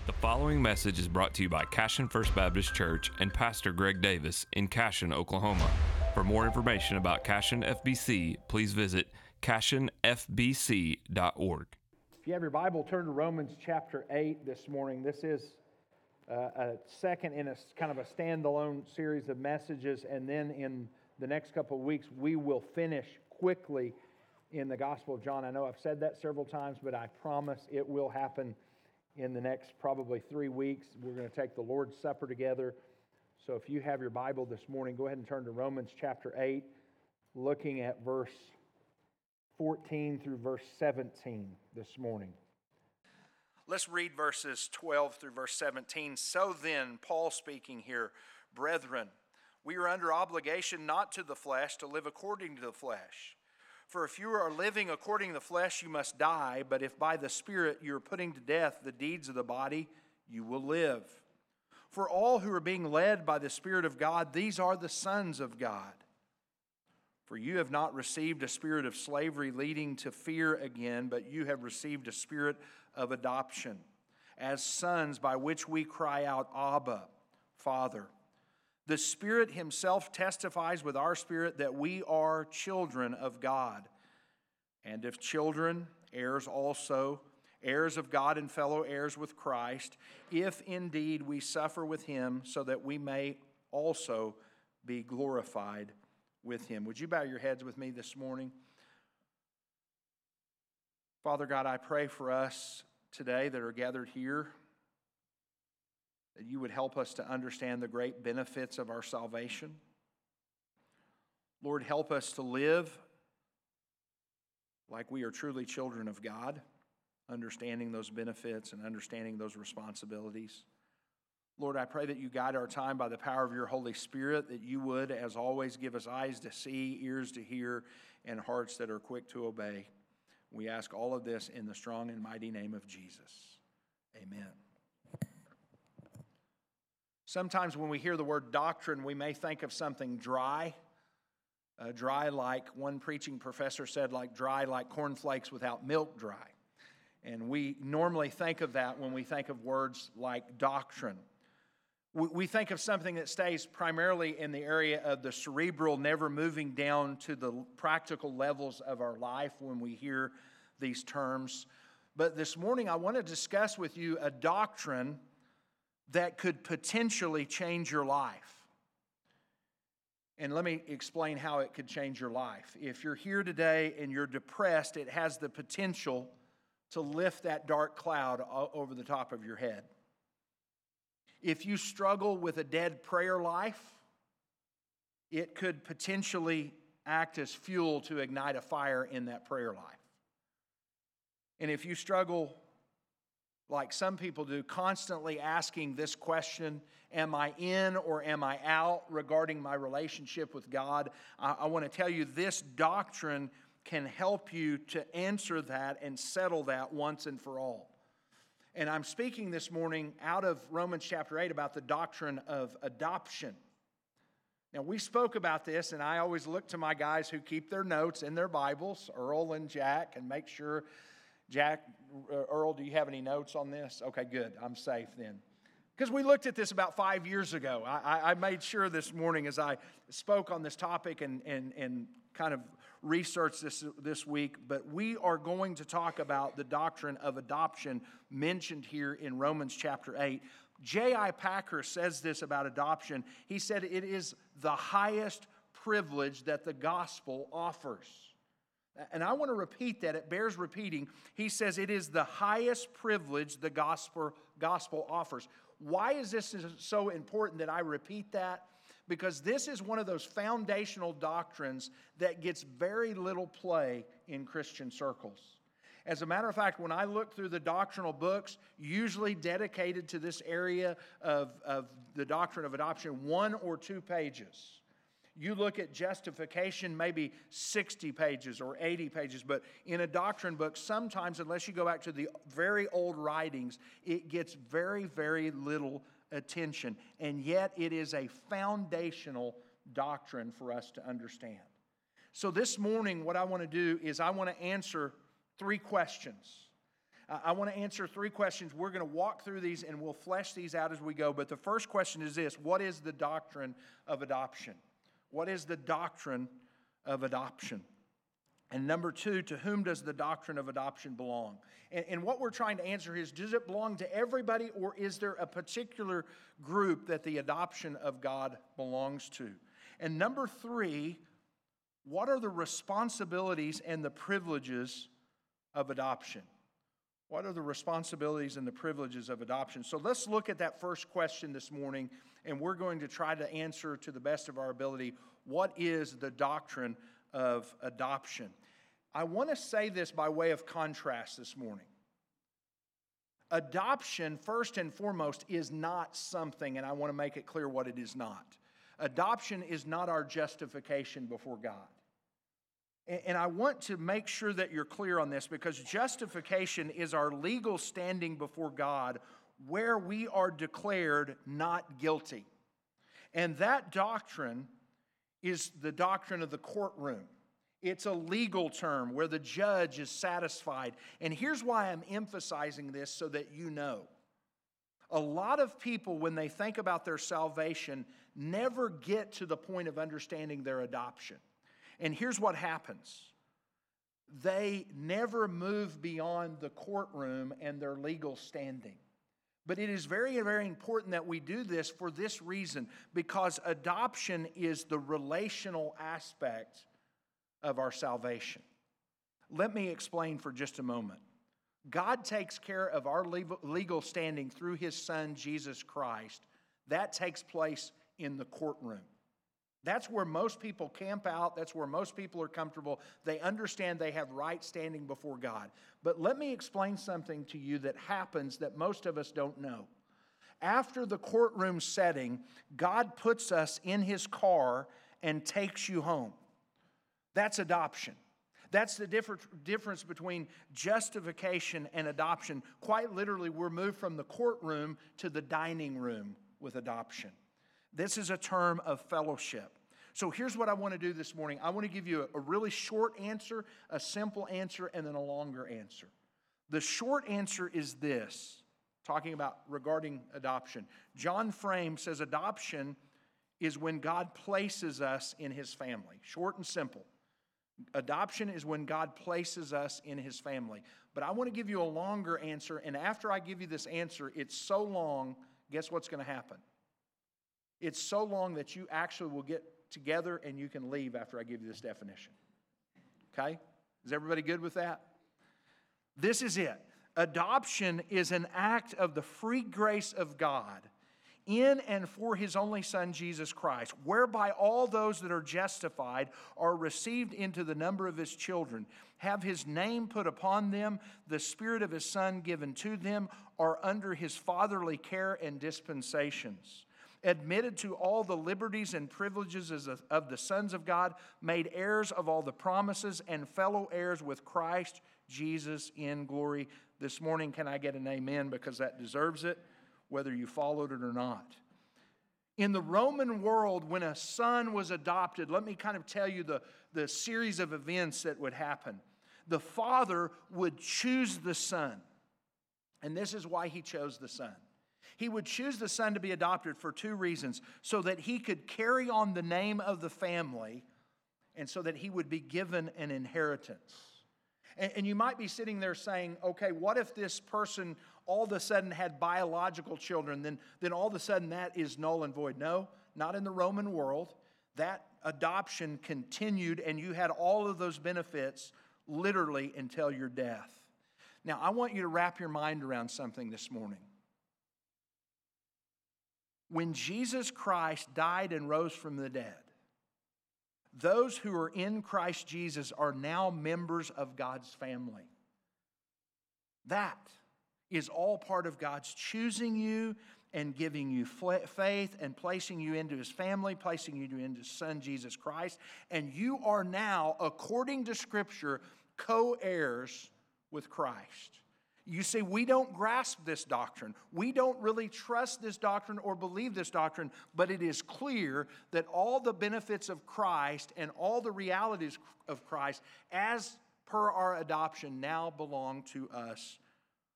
The following message is brought to you by Cashion First Baptist Church and Pastor Greg Davis in Cashion, Oklahoma. For more information about Cashion FBC, please visit cashionfbc.org. If you have your Bible, turn to Romans chapter 8 this morning. This is a second in a kind of a standalone series of messages, and then in the next couple of weeks, we will finish quickly in the Gospel of John. I know I've said that several times, but I promise it will happen in the next probably 3 weeks. We're going to take the Lord's Supper together. So if you have your Bible this morning, go ahead and turn to Romans chapter 8, looking at verse 14 through verse 17 this morning. Let's read verses 12 through verse 17. So then, Paul speaking here, brethren, we are under obligation not to the flesh to live according to the flesh. For if you are living according to the flesh, you must die. But if by the Spirit you are putting to death the deeds of the body, you will live. For all who are being led by the Spirit of God, these are the sons of God. For you have not received a spirit of slavery leading to fear again, but you have received a spirit of adoption, as sons, by which we cry out, Abba, Father. The Spirit Himself testifies with our spirit that we are children of God. And if children, heirs also, heirs of God and fellow heirs with Christ, if indeed we suffer with Him, so that we may also be glorified with Him. Would you bow your heads with me this morning? Father God, I pray for us today that are gathered here, that you would help us to understand the great benefits of our salvation. Lord, help us to live like we are truly children of God, understanding those benefits and understanding those responsibilities. Lord, I pray that you guide our time by the power of your Holy Spirit, that you would, as always, give us eyes to see, ears to hear, and hearts that are quick to obey. We ask all of this in the strong and mighty name of Jesus. Amen. Sometimes when we hear the word doctrine, we may think of something dry. Dry like one preaching professor said, dry like cornflakes without milk dry. And we normally think of that when we think of words like doctrine. We think of something that stays primarily in the area of the cerebral, never moving down to the practical levels of our life when we hear these terms. But this morning I want to discuss with you a doctrine that could potentially change your life. And let me explain how it could change your life. If you're here today and you're depressed, it has the potential to lift that dark cloud over the top of your head. If you struggle with a dead prayer life, it could potentially act as fuel to ignite a fire in that prayer life. And if you struggle, like some people do, constantly asking this question, am I in or am I out regarding my relationship with God? I want to tell you this doctrine can help you to answer that and settle that once and for all. And I'm speaking this morning out of Romans chapter 8 about the doctrine of adoption. Now, we spoke about this, and I always look to my guys who keep their notes in their Bibles, Earl and Jack, and make sure, Earl, do you have any notes on this? Okay, good. I'm safe then. Because we looked at this about 5 years ago. I made sure this morning as I spoke on this topic and kind of researched this week, but we are going to talk about the doctrine of adoption mentioned here in Romans chapter 8. J.I. Packer says this about adoption. He said it is the highest privilege that the gospel offers. And I want to repeat that. It bears repeating. He says it is the highest privilege the gospel offers. Why is this so important that I repeat that? Because this is one of those foundational doctrines that gets very little play in Christian circles. As a matter of fact, when I look through the doctrinal books, usually dedicated to this area of the doctrine of adoption, 1 or 2 pages. You look at justification, maybe 60 pages or 80 pages, but in a doctrine book, sometimes, unless you go back to the very old writings, it gets very, very little attention. And yet it is a foundational doctrine for us to understand. So this morning, what I want to do is I want to answer 3 questions. I want to answer 3 questions. We're going to walk through these and we'll flesh these out as we go. But the first question is this: what is the doctrine of adoption? What is the doctrine of adoption? And number 2, to whom does the doctrine of adoption belong? And what we're trying to answer is, does it belong to everybody, or is there a particular group that the adoption of God belongs to? And number 3, what are the responsibilities and the privileges of adoption? What are the responsibilities and the privileges of adoption? So let's look at that first question this morning, and we're going to try to answer to the best of our ability, what is the doctrine of adoption? I want to say this by way of contrast this morning. Adoption, first and foremost, is not something, and I want to make it clear what it is not. Adoption is not our justification before God. And I want to make sure that you're clear on this, because justification is our legal standing before God where we are declared not guilty. And that doctrine is the doctrine of the courtroom. It's a legal term where the judge is satisfied. And here's why I'm emphasizing this, so that you know. A lot of people, when they think about their salvation, never get to the point of understanding their adoption. And here's what happens. They never move beyond the courtroom and their legal standing. But it is very, very important that we do this for this reason, because adoption is the relational aspect of our salvation. Let me explain for just a moment. God takes care of our legal standing through His Son, Jesus Christ. That takes place in the courtroom. That's where most people camp out. That's where most people are comfortable. They understand they have right standing before God. But let me explain something to you that happens that most of us don't know. After the courtroom setting, God puts us in His car and takes you home. That's adoption. That's the difference between justification and adoption. Quite literally, we're moved from the courtroom to the dining room with adoption. This is a term of fellowship. So here's what I want to do this morning. I want to give you a really short answer, a simple answer, and then a longer answer. The short answer is this, talking about regarding adoption. John Frame says adoption is when God places us in His family. Short and simple. Adoption is when God places us in His family. But I want to give you a longer answer, and after I give you this answer, it's so long, guess what's going to happen? It's so long that you actually will get together and you can leave after I give you this definition. Okay? Is everybody good with that? This is it. Adoption is an act of the free grace of God in and for His only Son, Jesus Christ, whereby all those that are justified are received into the number of His children, have His name put upon them, the Spirit of His Son given to them, are under His fatherly care and dispensations, admitted to all the liberties and privileges of the sons of God, made heirs of all the promises, and fellow heirs with Christ Jesus in glory. This morning, can I get an amen? Because that deserves it, whether you followed it or not. In the Roman world, when a son was adopted, let me kind of tell you the series of events that would happen. The father would choose the son, and this is why he chose the son. He would choose the son to be adopted for 2 reasons: so that he could carry on the name of the family, and so that he would be given an inheritance. And you might be sitting there saying, okay, what if this person all of a sudden had biological children? Then all of a sudden that is null and void. No, not in the Roman world. That adoption continued, and you had all of those benefits literally until your death. Now, I want you to wrap your mind around something this morning. When Jesus Christ died and rose from the dead, those who are in Christ Jesus are now members of God's family. That is all part of God's choosing you and giving you faith and placing you into His family, placing you into His Son, Jesus Christ. And you are now, according to Scripture, co-heirs with Christ. You see, we don't grasp this doctrine. We don't really trust this doctrine or believe this doctrine, but it is clear that all the benefits of Christ and all the realities of Christ, as per our adoption, now belong to us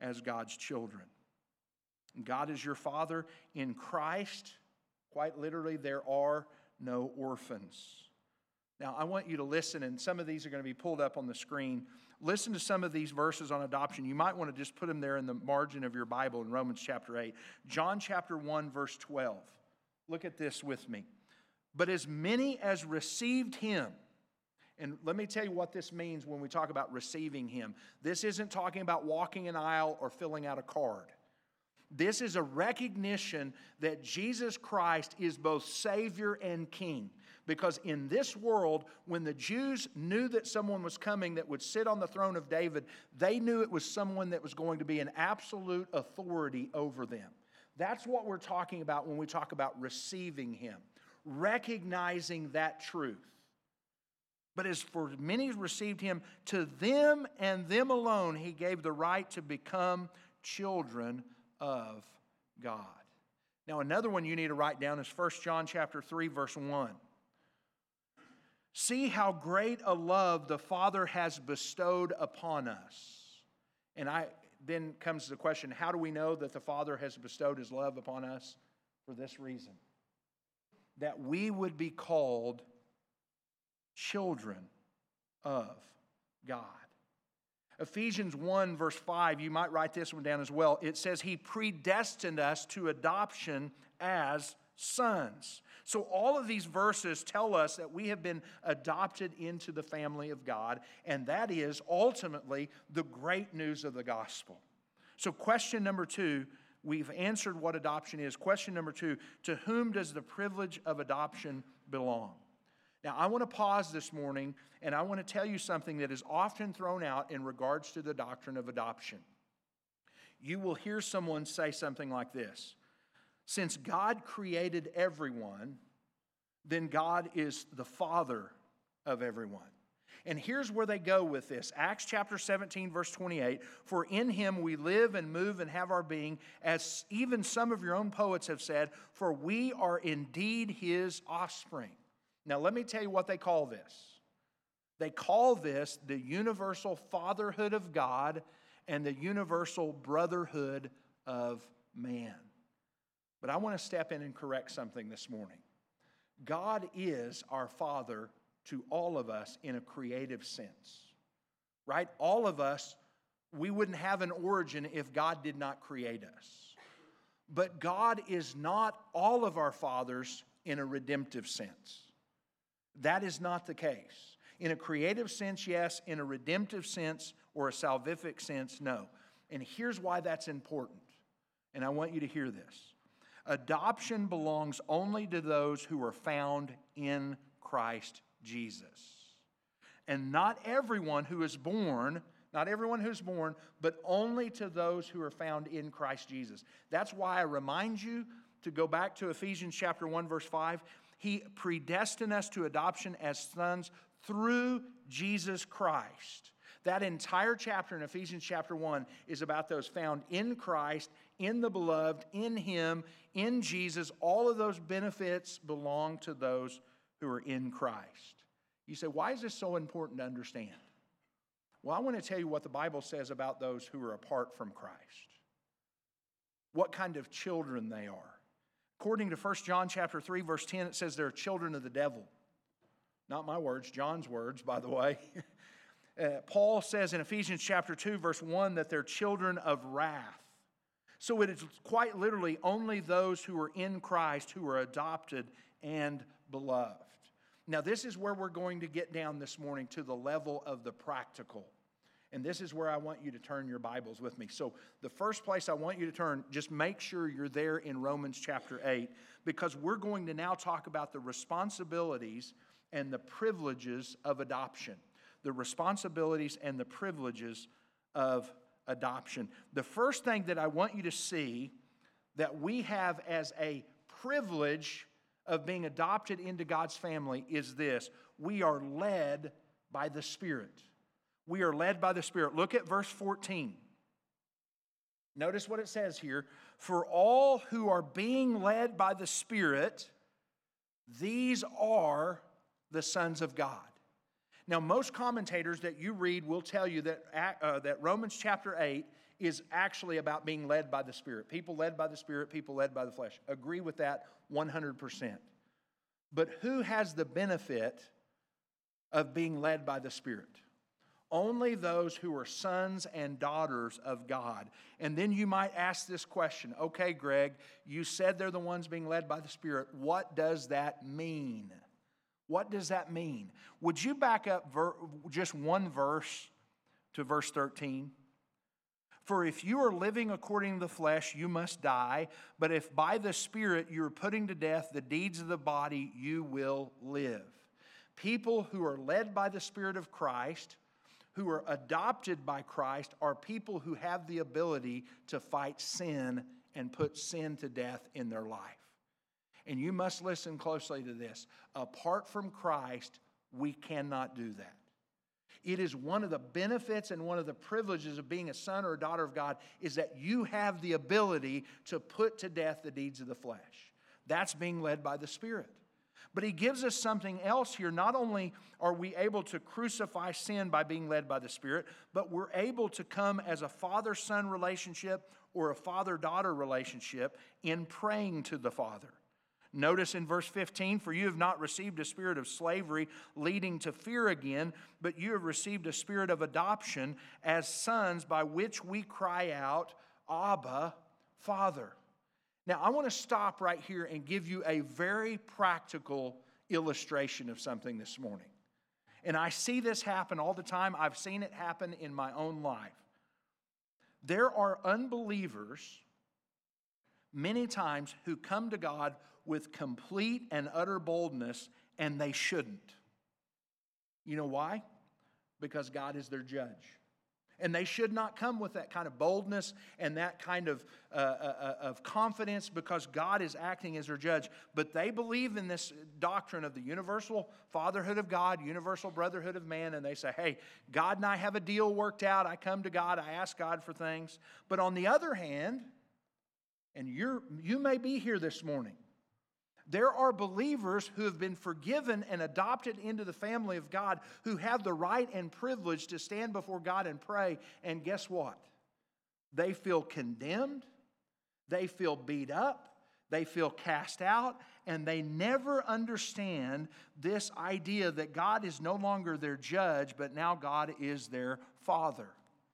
as God's children. God is your Father. In Christ, quite literally, there are no orphans. Now, I want you to listen, and some of these are going to be pulled up on the screen. Listen to some of these verses on adoption. You might want to just put them there in the margin of your Bible in Romans chapter 8. John chapter 1, verse 12. Look at this with me. But as many as received him, and let me tell you what this means when we talk about receiving him. This isn't talking about walking an aisle or filling out a card. This is a recognition that Jesus Christ is both Savior and King. Because in this world, when the Jews knew that someone was coming that would sit on the throne of David, they knew it was someone that was going to be an absolute authority over them. That's what we're talking about when we talk about receiving him. Recognizing that truth. But as for many who received him, to them and them alone he gave the right to become children of God. Now another one you need to write down is 1 John chapter 3 verse 1. See how great a love the Father has bestowed upon us. And then comes the question, how do we know that the Father has bestowed his love upon us? For this reason. That we would be called children of God. Ephesians 1 verse 5, you might write this one down as well. It says he predestined us to adoption as sons. So all of these verses tell us that we have been adopted into the family of God, and that is ultimately the great news of the gospel. So question number 2, we've answered what adoption is. Question number 2, to whom does the privilege of adoption belong? Now, I want to pause this morning, and I want to tell you something that is often thrown out in regards to the doctrine of adoption. You will hear someone say something like this: since God created everyone, then God is the Father of everyone. And here's where they go with this. Acts chapter 17, verse 28, for in him we live and move and have our being, as even some of your own poets have said, for we are indeed his offspring. Now let me tell you what they call this. They call this the universal fatherhood of God and the universal brotherhood of man. But I want to step in and correct something this morning. God is our Father to all of us in a creative sense, right? All of us, we wouldn't have an origin if God did not create us. But God is not all of our fathers in a redemptive sense. That is not the case. In a creative sense, yes. In a redemptive sense or a salvific sense, no. And here's why that's important. And I want you to hear this. Adoption belongs only to those who are found in Christ Jesus. And not everyone who's born, but only to those who are found in Christ Jesus. That's why I remind you to go back to Ephesians chapter 1, verse 5. He predestined us to adoption as sons through Jesus Christ. That entire chapter in Ephesians chapter 1 is about those found in Christ, in the beloved, in him, in Jesus. All of those benefits belong to those who are in Christ. You say, why is this so important to understand? Well, I want to tell you what the Bible says about those who are apart from Christ. What kind of children they are. According to 1 John chapter 3, verse 10, it says they're children of the devil. Not my words, John's words, by the way. Paul says in Ephesians chapter 2, verse 1, that they're children of wrath. So it is quite literally only those who are in Christ who are adopted and beloved. Now, this is where we're going to get down this morning to the level of the practical. And this is where I want you to turn your Bibles with me. So the first place I want you to turn, just make sure you're there in Romans chapter 8, because we're going to now talk about the responsibilities and the privileges of adoption. The responsibilities and the privileges of adoption. The first thing that I want you to see that we have as a privilege of being adopted into God's family is this: we are led by the Spirit. We are led by the Spirit. Look at verse 14. Notice what it says here. For all who are being led by the Spirit, these are the sons of God. Now, most commentators that you read will tell you that Romans chapter 8 is actually about being led by the Spirit. People led by the Spirit, people led by the flesh. Agree with that 100%. But who has the benefit of being led by the Spirit? Only those who are sons and daughters of God. And then you might ask this question, okay, Greg, you said they're the ones being led by the Spirit. What does that mean? What does that mean? Would you back up just one verse to verse 13? For if you are living according to the flesh, you must die. But if by the Spirit you are putting to death the deeds of the body, you will live. People who are led by the Spirit of Christ, who are adopted by Christ, are people who have the ability to fight sin and put sin to death in their life. And you must listen closely to this. Apart from Christ, we cannot do that. It is one of the benefits and one of the privileges of being a son or a daughter of God is that you have the ability to put to death the deeds of the flesh. That's being led by the Spirit. But he gives us something else here. Not only are we able to crucify sin by being led by the Spirit, but we're able to come as a father-son relationship or a father-daughter relationship in praying to the Father. Notice in verse 15, for you have not received a spirit of slavery leading to fear again, but you have received a spirit of adoption as sons by which we cry out, Abba, Father. Now, I want to stop right here and give you a very practical illustration of something this morning. And I see this happen all the time. I've seen it happen in my own life. There are unbelievers many times who come to God with complete and utter boldness, and they shouldn't. You know why? Because God is their judge. And they should not come with that kind of boldness and that kind of confidence because God is acting as their judge. But they believe in this doctrine of the universal fatherhood of God, universal brotherhood of man, and they say, hey, God and I have a deal worked out. I come to God, I ask God for things. But on the other hand, and you may be here this morning, there are believers who have been forgiven and adopted into the family of God who have the right and privilege to stand before God and pray. And guess what? They feel condemned. They feel beat up. They feel cast out. And they never understand this idea that God is no longer their judge, but now God is their Father.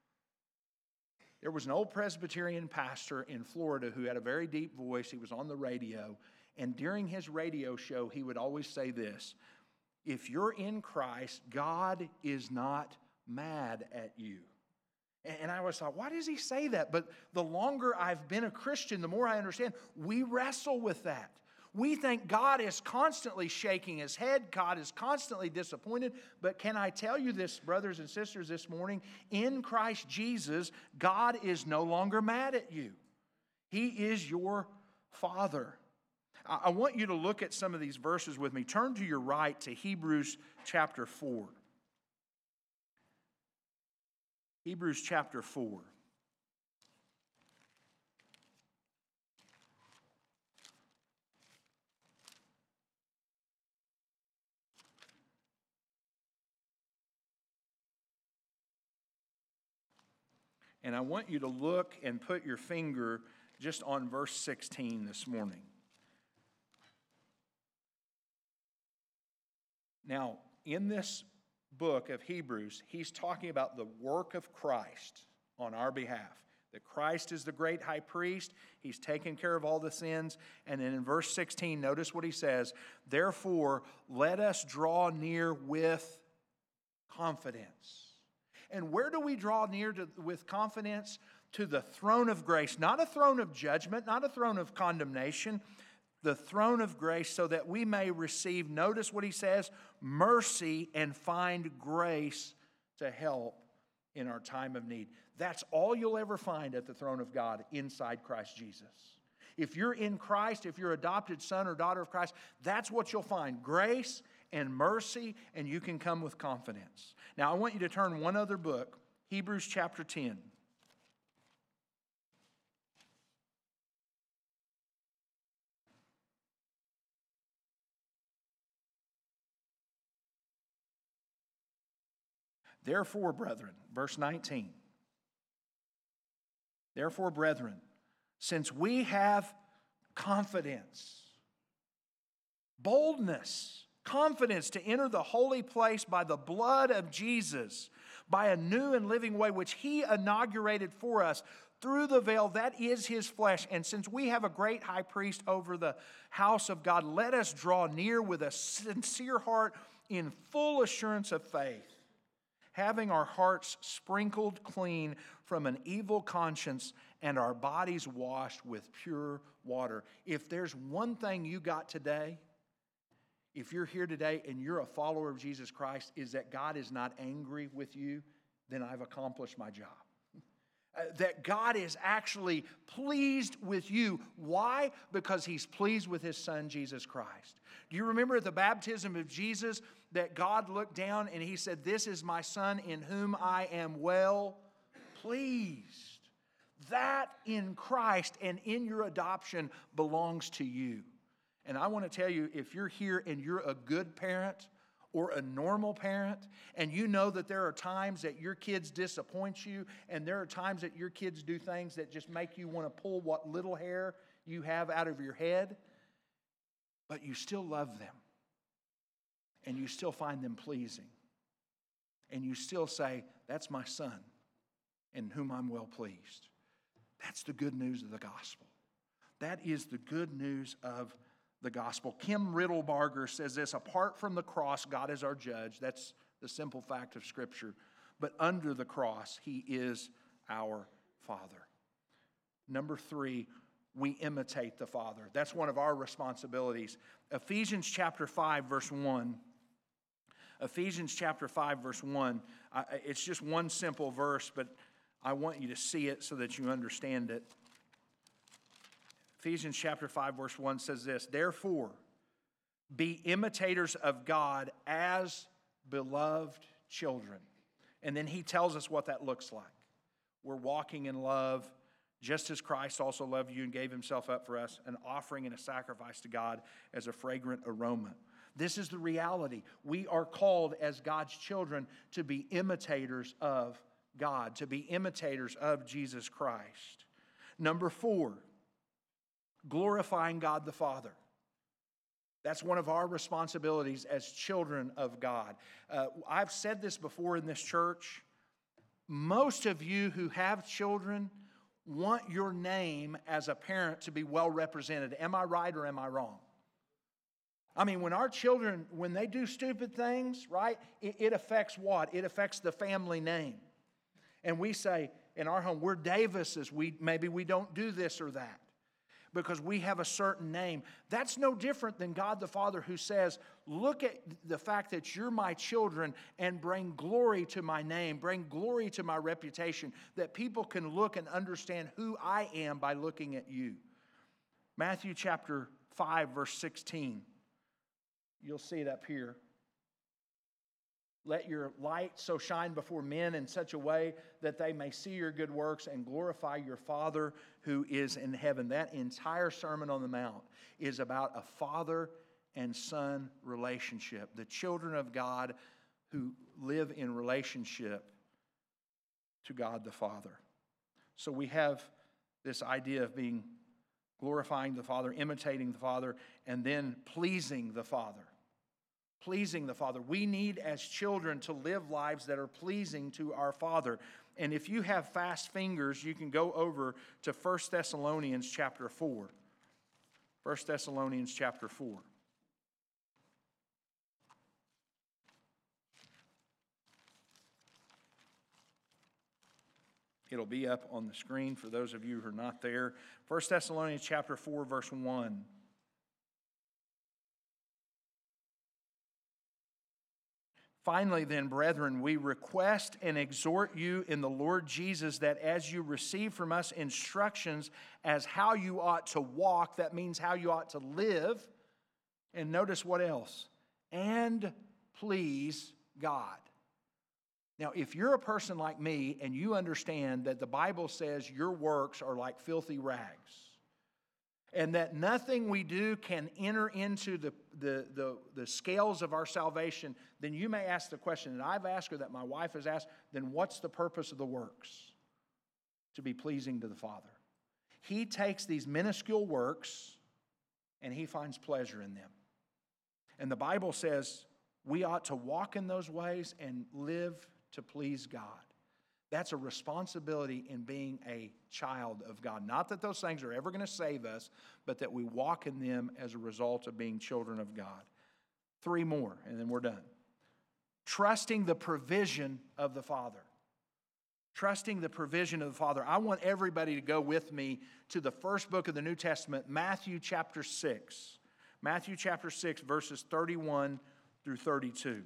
There was an old Presbyterian pastor in Florida who had a very deep voice. He was on the radio. And during his radio show, he would always say this: if you're in Christ, God is not mad at you. And I always thought, why does he say that? But the longer I've been a Christian, the more I understand. We wrestle with that. We think God is constantly shaking his head. God is constantly disappointed. But can I tell you this, brothers and sisters, this morning? In Christ Jesus, God is no longer mad at you. He is your Father. I want you to look at some of these verses with me. Turn to your right to Hebrews chapter 4. Hebrews chapter 4. And I want you to look and put your finger just on verse 16 this morning. Now, in this book of Hebrews, he's talking about the work of Christ on our behalf. That Christ is the great high priest. He's taken care of all the sins. And then in verse 16, notice what he says. Therefore, let us draw near with confidence. And where do we draw near with confidence? To the throne of grace. Not a throne of judgment, not a throne of condemnation. The throne of grace so that we may receive, notice what he says, mercy and find grace to help in our time of need. That's all you'll ever find at the throne of God inside Christ Jesus. If you're in Christ, if you're adopted son or daughter of Christ, that's what you'll find, grace and mercy, and you can come with confidence. Now, I want you to turn one other book, Hebrews chapter 10. Therefore, brethren, verse 19, Therefore, brethren, since we have confidence, boldness, confidence to enter the holy place by the blood of Jesus, by a new and living way which He inaugurated for us through the veil, that is His flesh. And since we have a great high priest over the house of God, let us draw near with a sincere heart in full assurance of faith, having our hearts sprinkled clean from an evil conscience and our bodies washed with pure water. If there's one thing you got today, if you're here today and you're a follower of Jesus Christ, is that God is not angry with you, then I've accomplished my job. That God is actually pleased with you. Why? Because He's pleased with His Son, Jesus Christ. Do you remember at the baptism of Jesus that God looked down and He said, "This is my Son in whom I am well pleased." That in Christ and in your adoption belongs to you. And I want to tell you, if you're here and you're a good parent or a normal parent, and you know that there are times that your kids disappoint you, and there are times that your kids do things that just make you want to pull what little hair you have out of your head, but you still love them, and you still find them pleasing, and you still say, "That's my son, in whom I'm well pleased." That's the good news of the gospel. That is the good news of the gospel. Kim Riddlebarger says this: apart from the cross, God is our judge. That's the simple fact of Scripture. But under the cross, He is our Father. Number 3, we imitate the Father. That's one of our responsibilities. Ephesians chapter 5, verse 1. Ephesians chapter 5, verse 1. It's just one simple verse, but I want you to see it so that you understand it. Ephesians chapter 5, verse 1 says this: therefore, be imitators of God as beloved children. And then he tells us what that looks like. We're walking in love, just as Christ also loved you and gave Himself up for us, an offering and a sacrifice to God as a fragrant aroma. This is the reality. We are called as God's children to be imitators of God, to be imitators of Jesus Christ. Number 4, glorifying God the Father. That's one of our responsibilities as children of God. I've said this before in this church. Most of you who have children want your name as a parent to be well represented. Am I right or am I wrong? I mean, when our children, when they do stupid things, right, it affects what? It affects the family name. And we say, in our home, we're Davises. Maybe we don't do this or that because we have a certain name. That's no different than God the Father, who says, look at the fact that you're my children and bring glory to my name, bring glory to my reputation, that people can look and understand who I am by looking at you. Matthew chapter 5, verse 16. You'll see it up here. Let your light so shine before men in such a way that they may see your good works and glorify your Father who is in heaven. That entire Sermon on the Mount is about a father and son relationship. The children of God who live in relationship to God the Father. So we have this idea of being glorifying the Father, imitating the Father, and then pleasing the Father. Pleasing the Father. We need as children to live lives that are pleasing to our Father. And if you have fast fingers, you can go over to 1 Thessalonians chapter 4. 1 Thessalonians chapter 4. It'll be up on the screen for those of you who are not there. 1 Thessalonians chapter 4, verse 1. Finally, then, brethren, we request and exhort you in the Lord Jesus that as you receive from us instructions as how you ought to walk, that means how you ought to live, and notice what else? And please God. Now, if you're a person like me and you understand that the Bible says your works are like filthy rags, and that nothing we do can enter into the scales of our salvation, then you may ask the question, and I've asked her, that my wife has asked, then what's the purpose of the works? to be pleasing to the Father. He takes these minuscule works and He finds pleasure in them. And the Bible says we ought to walk in those ways and live to please God. That's a responsibility in being a child of God. Not that those things are ever going to save us, but that we walk in them as a result of being children of God. 3 more, and then we're done. Trusting the provision of the Father. Trusting the provision of the Father. I want everybody to go with me to the first book of the New Testament, Matthew chapter 6. Matthew chapter 6, verses 31 through 32.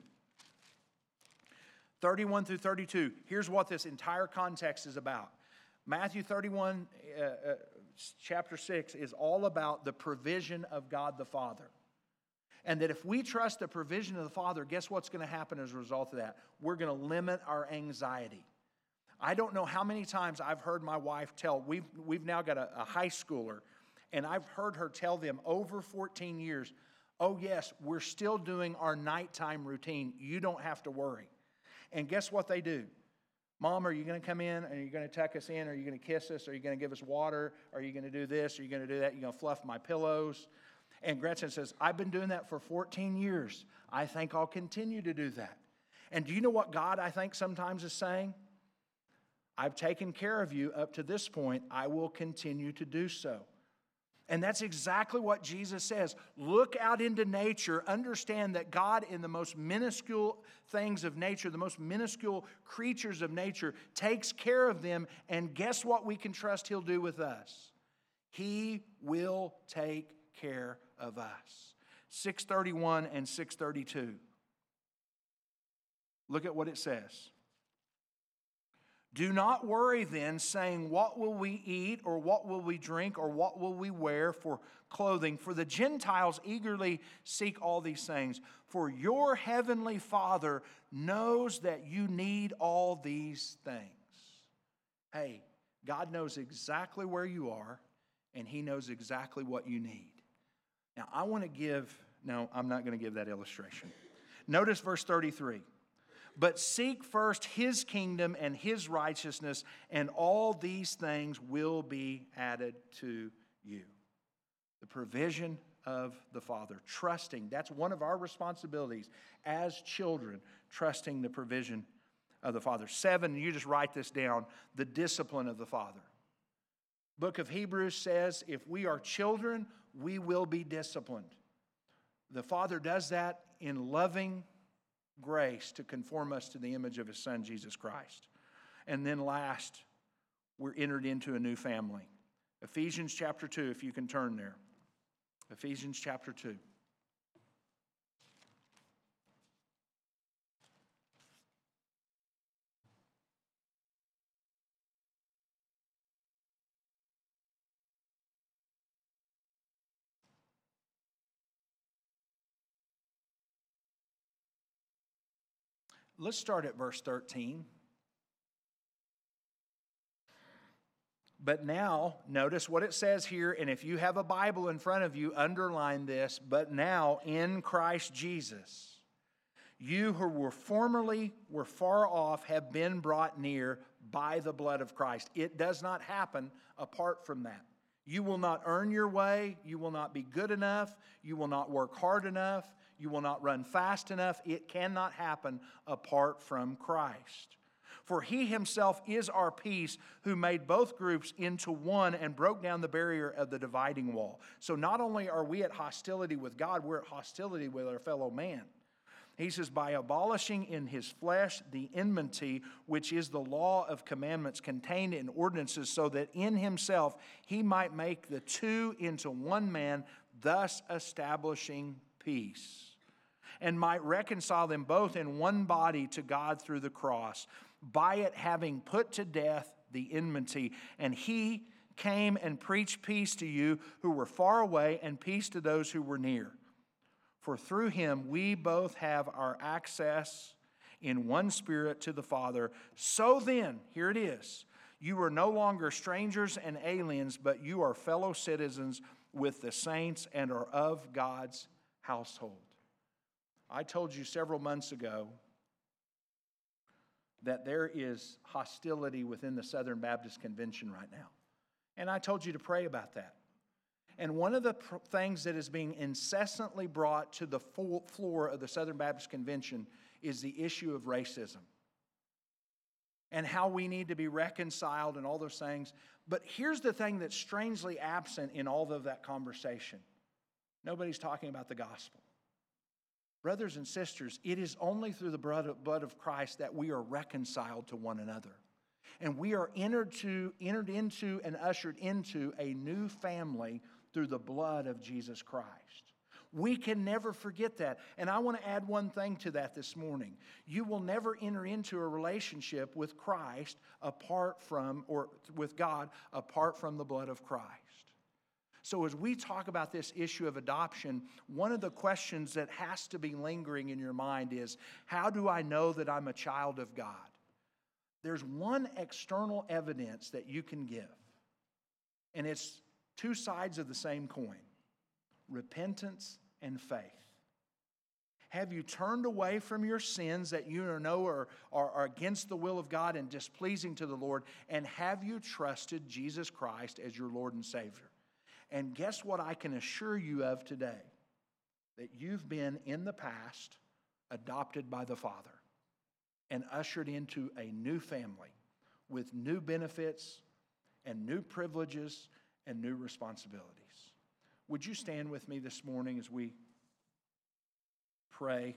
31 through 32. Here's what this entire context is about. Matthew 31, chapter 6, is all about the provision of God the Father. And that if we trust the provision of the Father, guess what's going to happen as a result of that? We're going to limit our anxiety. I don't know how many times I've heard my wife tell, we've now got a high schooler, and I've heard her tell them over 14 years, oh yes, we're still doing our nighttime routine. You don't have to worry. And guess what they do? Mom, are you going to come in? Are you going to tuck us in? Are you going to kiss us? Are you going to give us water? Are you going to do this? Are you going to do that? Are you going to fluff my pillows? And Gretchen says, I've been doing that for 14 years. I think I'll continue to do that. And do you know what God, I think, sometimes is saying? I've taken care of you up to this point. I will continue to do so. And that's exactly what Jesus says. Look out into nature. Understand that God, in the most minuscule things of nature, the most minuscule creatures of nature, takes care of them. And guess what we can trust He'll do with us? He will take care of us. 631 and 632. Look at what it says. Do not worry then, saying, what will we eat, or what will we drink, or what will we wear for clothing? For the Gentiles eagerly seek all these things. For your heavenly Father knows that you need all these things. Hey, God knows exactly where you are, and He knows exactly what you need. Now, I'm not going to give that illustration. Notice verse 33. But seek first His kingdom and His righteousness, and all these things will be added to you. The provision of the Father. Trusting, that's one of our responsibilities as children, trusting the provision of the Father. 7, you just write this down, the discipline of the Father. Book of Hebrews says if we are children, we will be disciplined. The Father does that in loving grace to conform us to the image of His Son, Jesus Christ. And then last, we're entered into a new family. Ephesians chapter 2, if you can turn there. Ephesians chapter 2. Let's start at verse 13. But now, notice what it says here, and if you have a Bible in front of you, underline this. But now, in Christ Jesus, you who were formerly far off have been brought near by the blood of Christ. It does not happen apart from that. You will not earn your way. You will not be good enough. You will not work hard enough. You will not run fast enough. It cannot happen apart from Christ. For He Himself is our peace, who made both groups into one and broke down the barrier of the dividing wall. So not only are we at hostility with God, we're at hostility with our fellow man. He says, by abolishing in His flesh the enmity, which is the law of commandments contained in ordinances, so that in Himself He might make the two into one man, thus establishing peace, and might reconcile them both in one body to God through the cross, by it having put to death the enmity. And He came and preached peace to you who were far away, and peace to those who were near. For through Him we both have our access in one Spirit to the Father. So then, here it is, you are no longer strangers and aliens, but you are fellow citizens with the saints and are of God's household. I told you several months ago that there is hostility within the Southern Baptist Convention right now. And I told you to pray about that. And one of the things that is being incessantly brought to the floor of the Southern Baptist Convention is the issue of racism and how we need to be reconciled and all those things. But here's the thing that's strangely absent in all of that conversation. Nobody's talking about the gospel. Brothers and sisters, it is only through the blood of Christ that we are reconciled to one another. And we are entered into and ushered into a new family through the blood of Jesus Christ. We can never forget that. And I want to add one thing to that this morning. You will never enter into a relationship with Christ apart from, or with God, apart from the blood of Christ. So as we talk about this issue of adoption, one of the questions that has to be lingering in your mind is, how do I know that I'm a child of God? There's one external evidence that you can give, and it's two sides of the same coin: repentance and faith. Have you turned away from your sins that you know are against the will of God and displeasing to the Lord? And have you trusted Jesus Christ as your Lord and Savior? And guess what I can assure you of today? That you've been, in the past, adopted by the Father and ushered into a new family with new benefits and new privileges and new responsibilities. Would you stand with me this morning as we pray?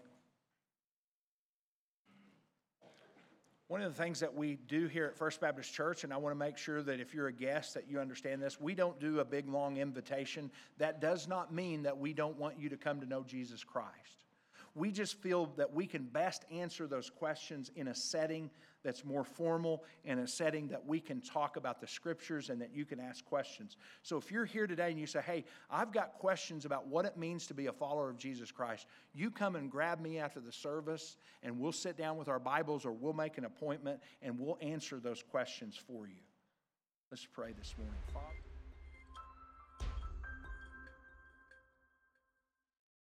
One of the things that we do here at First Baptist Church, and I want to make sure that if you're a guest that you understand this, we don't do a big, long invitation. That does not mean that we don't want you to come to know Jesus Christ. We just feel that we can best answer those questions in a setting that's more formal, in a setting that we can talk about the Scriptures and that you can ask questions. So if you're here today and you say, hey, I've got questions about what it means to be a follower of Jesus Christ, you come and grab me after the service and we'll sit down with our Bibles, or we'll make an appointment and we'll answer those questions for you. Let's pray this morning. Father.